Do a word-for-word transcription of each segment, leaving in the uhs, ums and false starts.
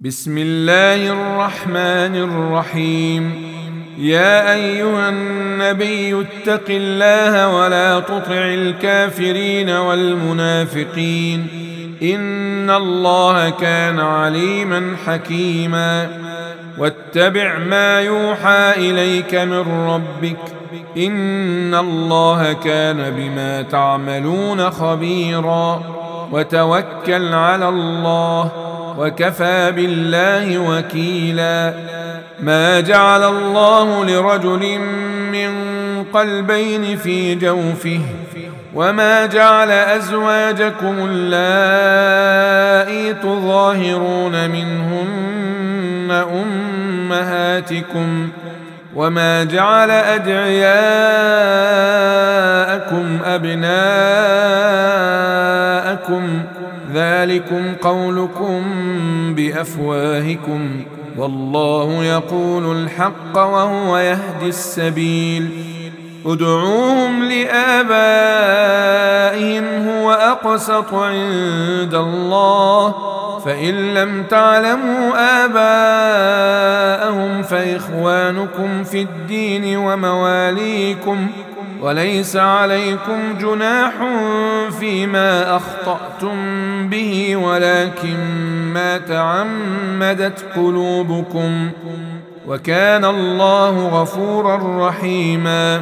بسم الله الرحمن الرحيم. يا أيها النبي اتق الله ولا تطع الكافرين والمنافقين، إن الله كان عليما حكيما. واتبع ما يوحى إليك من ربك، إن الله كان بما تعملون خبيرا. وتوكل على الله، وكفى بالله وكيلا. ما جعل الله لرجل من قلبين في جوفه، وما جعل أزواجكم اللائي تظاهرون منهن أمهاتكم، وما جعل أدعياءكم أبناءكم، ذلكم قولكم بأفواهكم، والله يقول الحق وهو يهدي السبيل. ادعوهم لآبائهم هو أقسط عند الله، فإن لم تعلموا آباءهم فإخوانكم في الدين ومواليكم، وليس عليكم جناح فيما أخطأتم به، ولكن ما تعمدت قلوبكم، وكان الله غفورا رحيما.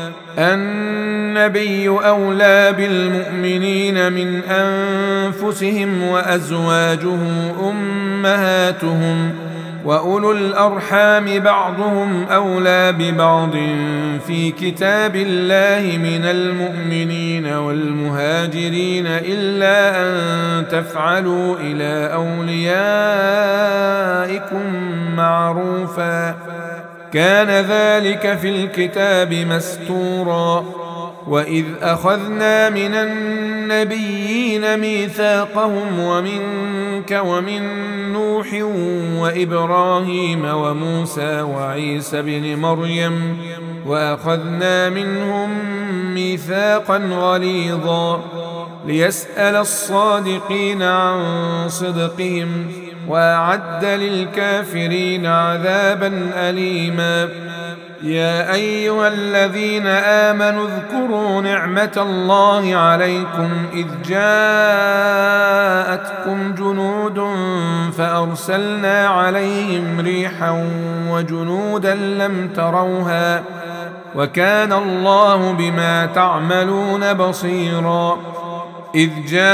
النبي أولى بالمؤمنين من أنفسهم، وأزواجه أمهاتهم، وأولو الأرحام بعضهم أولى ببعض في كتاب الله من المؤمنين والمهاجرين، إلا أن تفعلوا إلى أوليائكم معروفا، كان ذلك في الكتاب مستورا. وإذ أخذنا من النبيين ميثاقهم ومنك ومن نوح وإبراهيم وموسى وعيسى بن مريم، وأخذنا منهم ميثاقا غليظا، ليسأل الصادقين عن صدقهم، وأعد للكافرين عذابا أليما. يا أيها الذين آمنوا اذكروا نعمة الله عليكم إذ جاءتكم جنود فأرسلنا عليهم ريحا وجنودا لم تروها، وكان الله بما تعملون بصيرا. إذ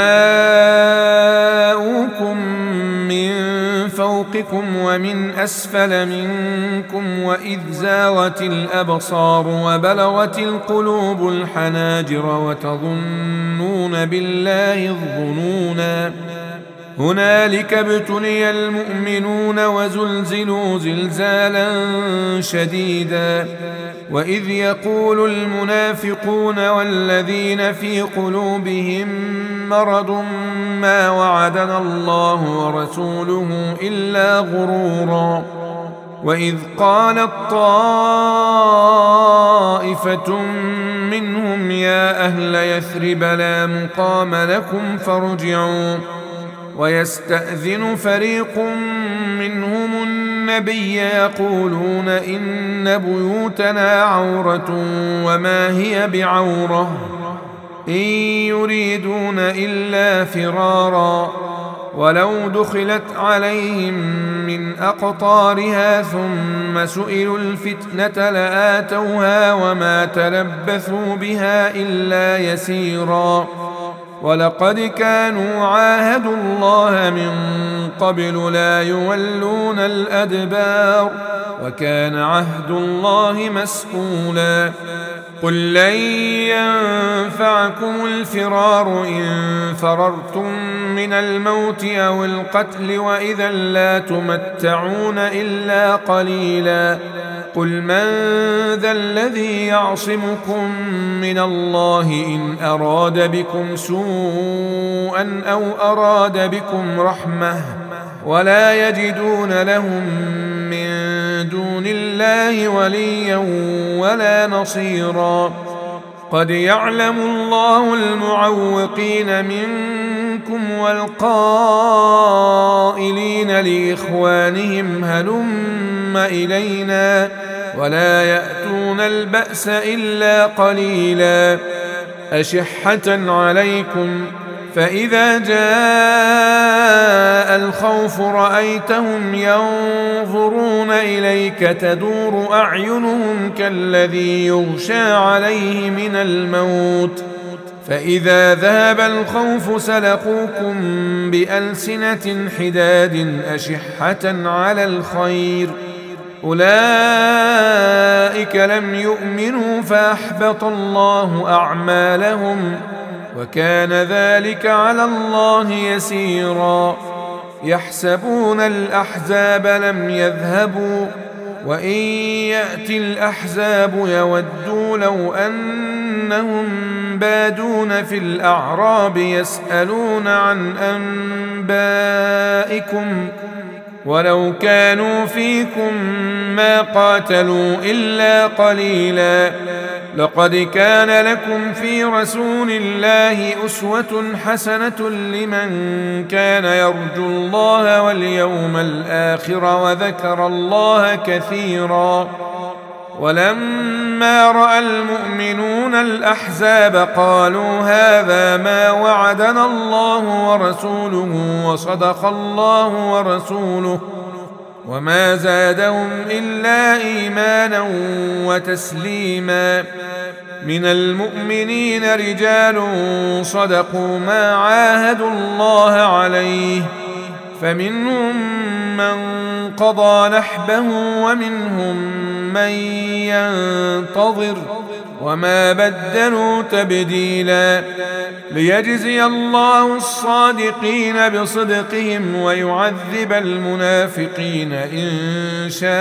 جاءوكم من فوقكم ومن أسفل منكم، وإذ زاغت الأبصار وبلغت القلوب الحناجر، وتظنون بالله الظنونا. هنالك ابتلي المؤمنون وزلزلوا زلزالا شديدا. وإذ يقول المنافقون والذين في قلوبهم مرض ما وعدنا الله ورسوله إلا غرورا. وإذ قالت طائفة منهم يا أهل يثرب لا مقام لكم فارجعوا، ويستأذن فريق منهم النبي يقولون إن بيوتنا عورة وما هي بعورة، إن يريدون إلا فرارا، ولو دخلت عليهم من أقطارها ثم سئلوا الفتنة لآتوها وما تلبثوا بها إلا يسيرا. ولقد كانوا عاهدوا الله من قبل لا يولون الأدبار، وكان عهد الله مسئولا. قل لن ينفعكم الفرار إن فررتم من الموت أو القتل، وإذا لا تمتعون إلا قليلا. قل من ذا الذي يعصمكم من الله إن أراد بكم سوءا أو أراد بكم رحمة، ولا يجدون لهم من دون الله وليا ولا نصيرا. قد يعلم الله المعوقين منكم منكم والقائلين لإخوانهم هلم إلينا ولا يأتون البأس إلا قليلا أشحة عليكم فإذا جاء الخوف رأيتهم ينظرون إليك تدور أعينهم كالذي يغشى عليه من الموت فإذا ذهب الخوف سلقوكم بألسنة حداد أشحة على الخير أولئك لم يؤمنوا فأحبط الله أعمالهم وكان ذلك على الله يسيرا يحسبون الأحزاب لم يذهبوا وإن يأتي الأحزاب يودوا لو أنهم بادون في الأعراب يسألون عن أنبائكم ولو كانوا فيكم ما قاتلوا إلا قليلا لقد كان لكم في رسول الله أسوة حسنة لمن كان يرجو الله واليوم الآخر وذكر الله كثيرا ولما رأى المؤمنون الأحزاب قالوا هذا ما وعدنا الله ورسوله وصدق الله ورسوله وما زادهم إلا إيمانا وتسليما من المؤمنين رجال صدقوا ما عاهدوا الله عليه فمنهم من قضى نحبه ومنهم من ينتظر وما بدلوا تبديلا ليجزي الله الصادقين بصدقهم ويعذب المنافقين إن شاء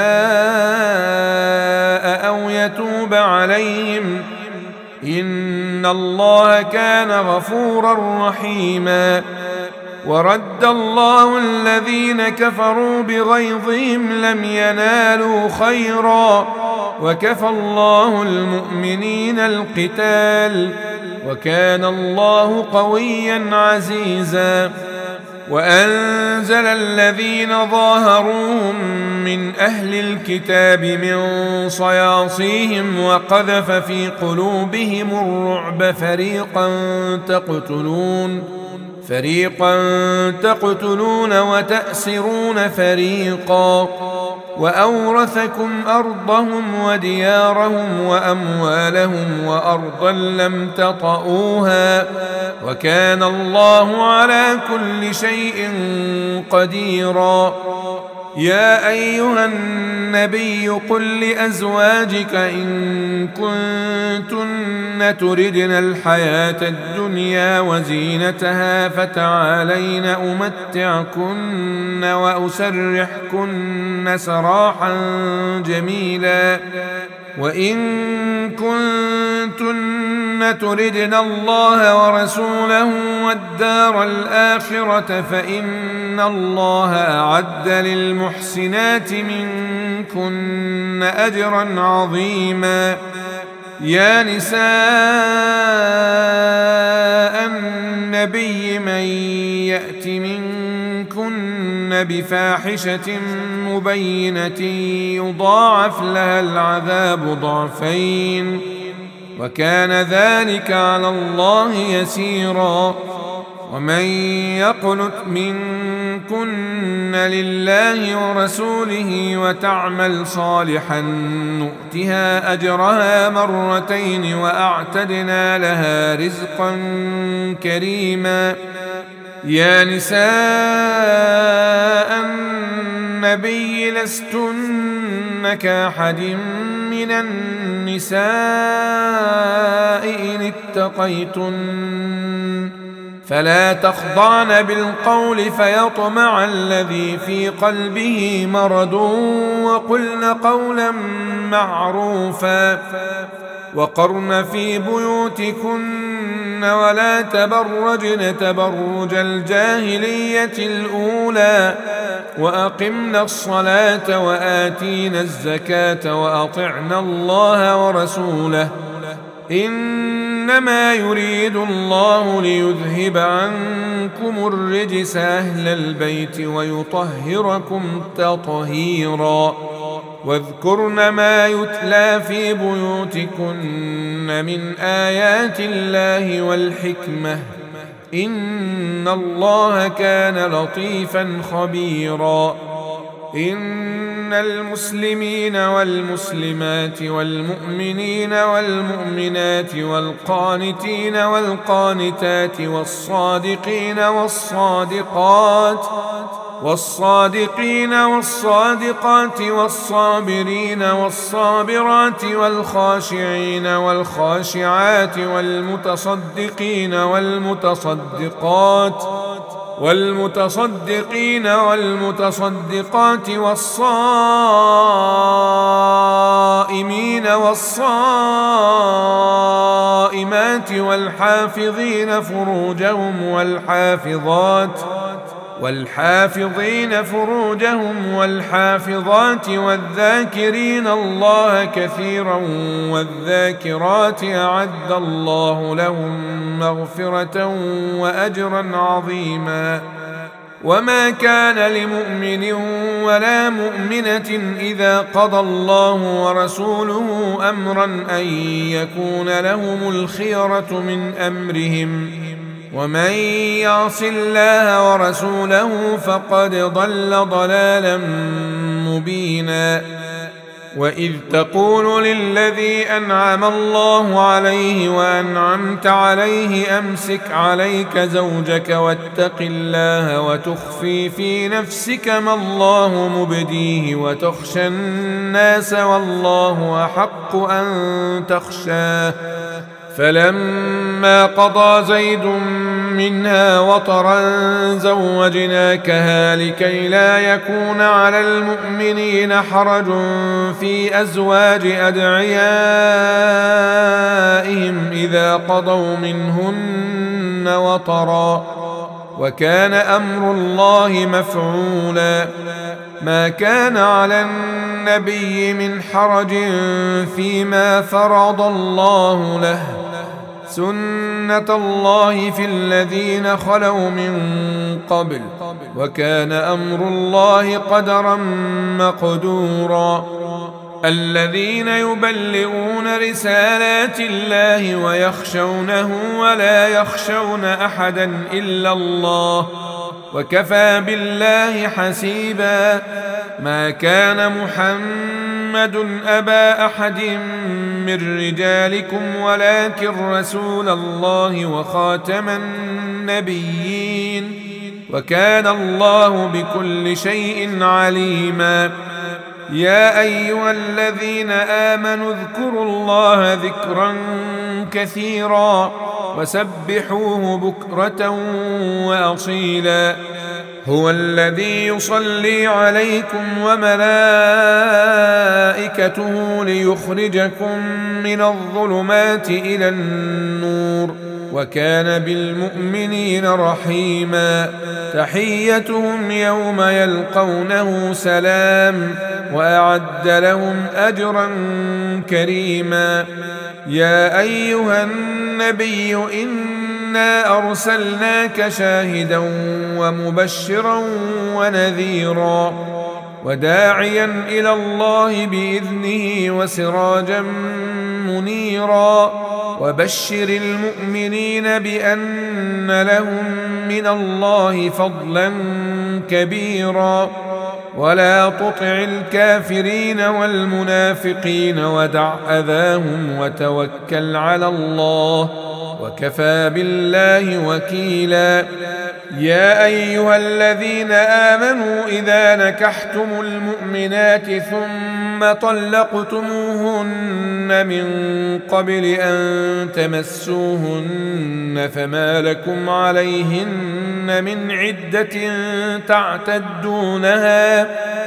أو يتوب عليهم إن الله كان غفورا رحيما ورد الله الذين كفروا بغيظهم لم ينالوا خيرا وكفى الله المؤمنين القتال وكان الله قويا عزيزا وأنزل الذين ظاهروهم من أهل الكتاب من صياصيهم وقذف في قلوبهم الرعب فريقا تقتلون فريقا تقتلون وتأسرون فريقا وأورثكم أرضهم وديارهم وأموالهم وأرضا لم تطئوها وكان الله على كل شيء قديرا يا أيها النبي قل لأزواجك إن كنتن تردن الحياة الدنيا وزينتها فتعالين أمتعكن وأسرحكن سراحا جميلا وإن كنتن تردن الله ورسوله والدار الآخرة فإن الله أعد للمحسنات منكن أجرا عظيما يا نساء النبي من يأت منكن بفاحشة مبينة يضاعف لها العذاب ضعفين وكان ذلك على الله يسيرا ومن يقنت منكن لله ورسوله وتعمل صالحا نؤتها أجرها مرتين وأعتدنا لها رزقا كريما يا نساء النبي لستن كأحد من النساء إن اتقيتن فلا تخضعن بالقول فيطمع الذي في قلبه مرض وقلن قولا معروفا وقرن في بيوتكن ولا تبرجن تبرج الجاهلية الأولى وأقمن الصلاة وآتينا الزكاة وأطعنا الله ورسوله إنما يريد الله ليذهب عنكم عنكم الرجس أهل البيت ويطهركم تطهيرا. واذكرن ما يتلى في بيوتكن من آيات الله والحكمة إن الله كان لطيفا خبيرا. إن المسلمين والمسلمات والمؤمنين والمؤمنات والقانتين والقانتات والصادقين والصادقات والصادقين والصادقات والصابرين والصابرات والخاشعين والخاشعات والمتصدقين والمتصدقات والمتصدقين والمتصدقات والصائمين والصائمات والحافظين فروجهم والحافظات والحافظين فروجهم والحافظات والذاكرين الله كثيرا والذاكرات أعد الله لهم مغفرة وأجرا عظيما. وما كان لمؤمن ولا مؤمنة إذا قضى الله ورسوله أمرا أن يكون لهم الخيرة من أمرهم ومن يعص الله ورسوله فقد ضل ضلالا مبينا. وإذ تقول للذي أنعم الله عليه وأنعمت عليه أمسك عليك زوجك واتق الله وتخفي في نفسك ما الله مبديه وتخشى الناس والله أحق أن تخشاه. فلما قضى زيد منها وطرا زوجناكها لكي لا يكون على المؤمنين حرج في أزواج أدعيائهم إذا قضوا منهن وطرا وكان أمر الله مفعولا. ما كان على النبي من حرج فيما فرض الله له سنة الله في الذين خلوا من قبل وكان أمر الله قدرا مقدورا. الذين يبلغون رسالات الله ويخشونه ولا يخشون أحدا إلا الله وكفى بالله حسيبا. ما كان محمد أبا أحد من رجالكم ولكن رسول الله وخاتم النبيين وكان الله بكل شيء عليما. يا أيها الذين آمنوا اذكروا الله ذكرا كثيرا وسبحوه بكرة وأصيلا. هو الذي يصلي عليكم وملائكته ليخرجكم من الظلمات إلى النور وكان بالمؤمنين رحيما. تحيتهم يوم يلقونه سلام وأعد لهم أجرا كريما. يا أيها النبي إنا أرسلناك شاهدا ومبشرا ونذيرا وداعيا إلى الله بإذنه وسراجا منيرا. وبشر المؤمنين بأن لهم من الله فضلا كبيرا. ولا تطع الكافرين والمنافقين ودع أذاهم وتوكل على الله وكفى بالله وكيلا. يا أيها الذين آمنوا إذا نكحتم المؤمنات ثم طلقتموهن من قبل أن تمسوهن فما لكم عليهن من عدة تعتدونها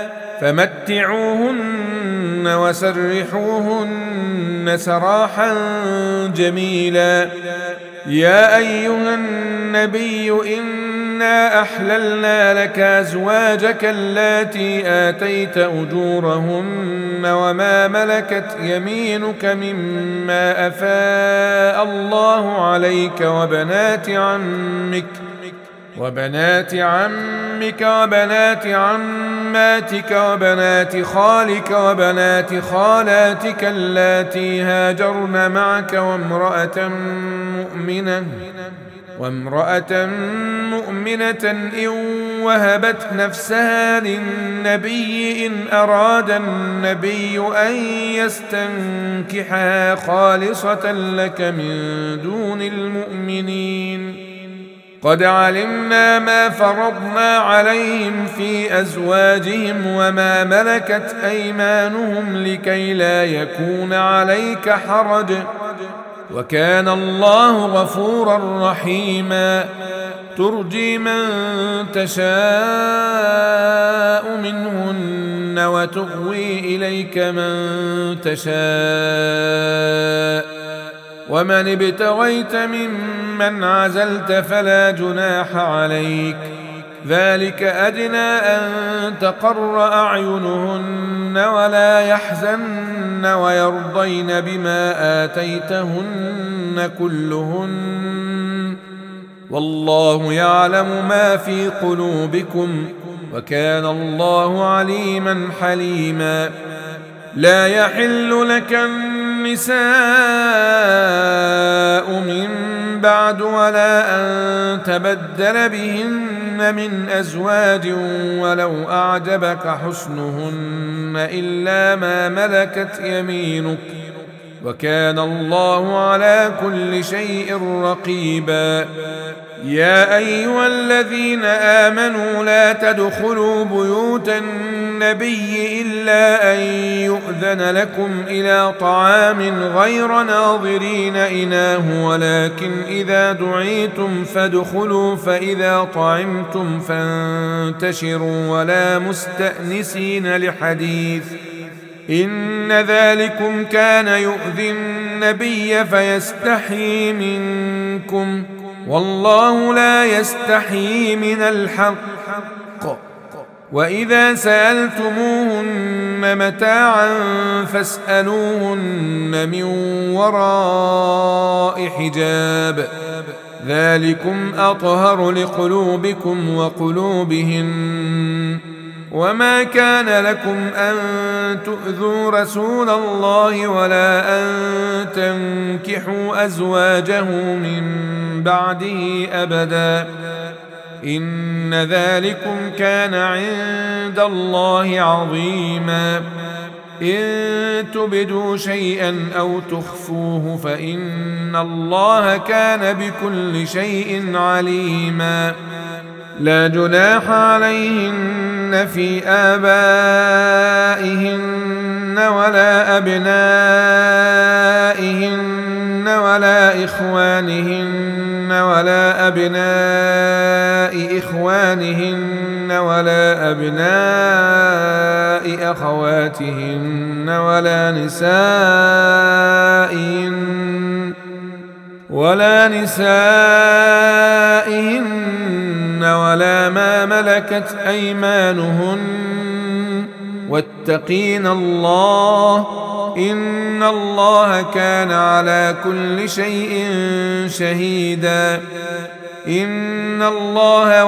فمتعوهن وسرحوهن سراحا جميلا. يا أيها النبي إنا أحللنا لك أزواجك اللاتي آتيت أجورهن وما ملكت يمينك مما أفاء الله عليك وبنات عمك وبنات عمك وبنات عماتك وبنات خالك وبنات خالاتك اللاتي هاجرن معك وامرأة مؤمنة وامرأة مؤمنة إن وهبت نفسها للنبي إن أراد النبي أن يستنكحها خالصة لك من دون المؤمنين. قد علمنا ما فرضنا عليهم في أزواجهم وما ملكت أيمانهم لكي لا يكون عليك حرج، وكان الله غفورا رحيما. ترجي من تشاء منهن وتغوي إليك من تشاء، ومن ابتغيت ممن عزلت فلا جناح عليك، ذلك أدنى أن تقر أعينهن ولا يحزن ويرضين بما آتيتهن كلهن، والله يعلم ما في قلوبكم، وكان الله عليما حليما. لا يحل لك النساء من بعد ولا أن تبدل بهن من أزواج ولو أعجبك حسنهن إلا ما ملكت يمينك، وكان الله على كل شيء رقيبا. يا أيها الذين آمنوا لا تدخلوا بيوت النبي إلا أن يؤذن لكم إلى طعام غير ناظرين إناه، ولكن إذا دعيتم فادخلوا فإذا طعمتم فانتشروا ولا مستأنسين لحديث، إن ذلكم كان يؤذي النبي فيستحيي منكم، والله لا يستحيي من الحق. وإذا سألتموهن متاعا فاسألوهن من وراء حجاب، ذلكم أطهر لقلوبكم وقلوبهن. وما كان لكم أن تؤذوا رسول الله ولا أن تنكحوا أزواجه من بعده أبدا، إن ذلكم كان عند الله عظيما. إن تبدوا شيئا أو تخفوه فإن الله كان بكل شيء عليما. لا جناح عليهن في آبائهن ولا أبنائهن ولا إخوانهن ولا أبناء إخوانهن ولا أبناء أخواتهن ولا نسائهن ولا نسائهن ولا ما ملكت أيمانهن، واتقين الله إن الله كان على كل شيء شهيدا. إن الله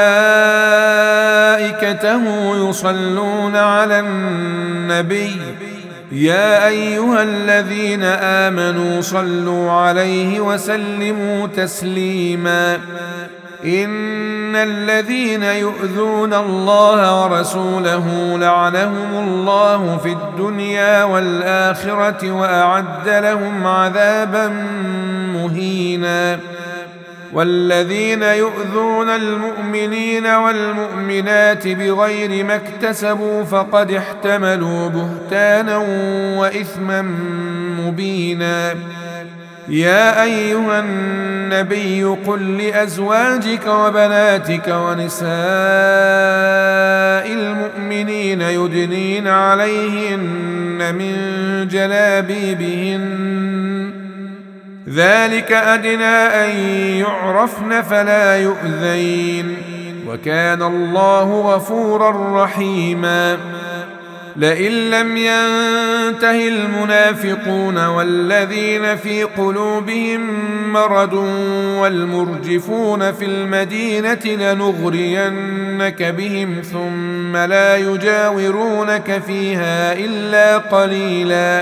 وملائكته يصلون على النبي، يا أيها الذين آمنوا صلوا عليه وسلموا تسليما. إن الذين يؤذون الله ورسوله لعنهم الله في الدنيا والآخرة وأعد لهم عذابا مهينا. والذين يؤذون المؤمنين والمؤمنات بغير ما اكتسبوا فقد احتملوا بهتانا وإثما مبينا. يا أيها النبي قل لأزواجك وبناتك ونساء المؤمنين يدنين عليهن من جلابيبهن، ذلك أدنى أن يعرفن فلا يؤذين، وكان الله غفورا رحيما. لئن لم ينته المنافقون والذين في قلوبهم مرض والمرجفون في المدينة لنغرينك بهم ثم لا يجاورونك فيها إلا قليلا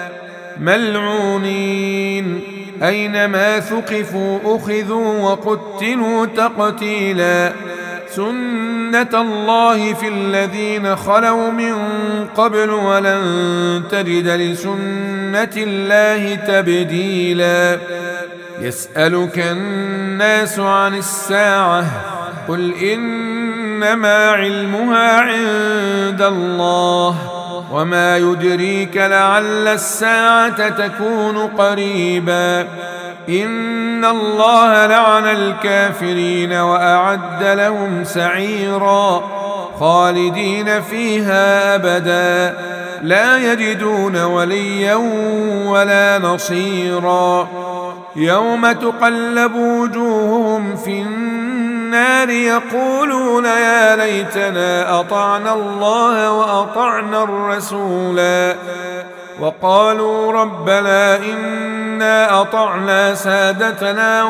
ملعونين أينما ثقفوا أخذوا وقتلوا تقتيلا سنة الله في الذين خلوا من قبل ولن تجد لسنة الله تبديلا يسألك الناس عن الساعة قل إنما علمها عند الله وما يدريك لعل الساعة تكون قريبا إن الله لعن الكافرين وأعد لهم سعيرا خالدين فيها أبدا لا يجدون وليا ولا نصيرا يوم تقلب وجوههم في النار يقولون يا ليتنا أطعنا الله وأطعنا الرسولا وقالوا ربنا إنا أطعنا سادتنا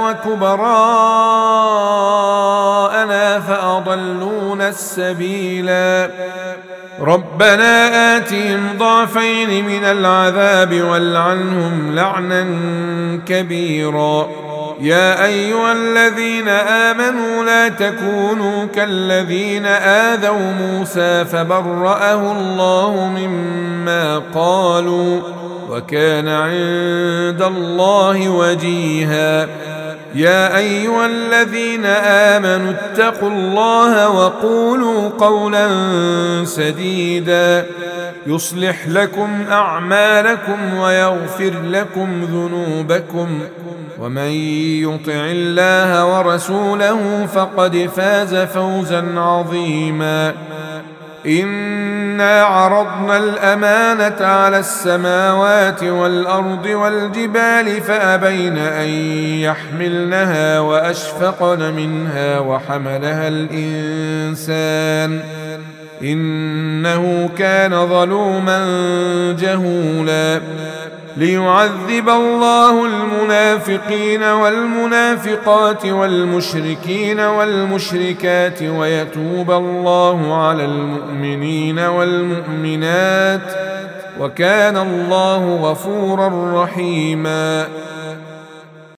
وكبراءنا فأضلونا السبيلا ربنا آتهم ضعفين من العذاب والعنهم لعنا كبيرا يا أيها الذين آمنوا لا تكونوا كالذين آذوا موسى فبرأه الله مما قالوا وكان عند الله وجيها يا أيها الذين آمنوا اتقوا الله وقولوا قولا سديدا يصلح لكم أعمالكم ويغفر لكم ذنوبكم ومن يطع الله ورسوله فقد فاز فوزا عظيما إنا عرضنا الأمانة على السماوات والأرض والجبال فأبين أن يحملنها وأشفقن منها وحملها الإنسان إنه كان ظلوما جهولا ليعذب الله المنافقين والمنافقات والمشركين والمشركات ويتوب الله على المؤمنين والمؤمنات وكان الله غفورا رحيما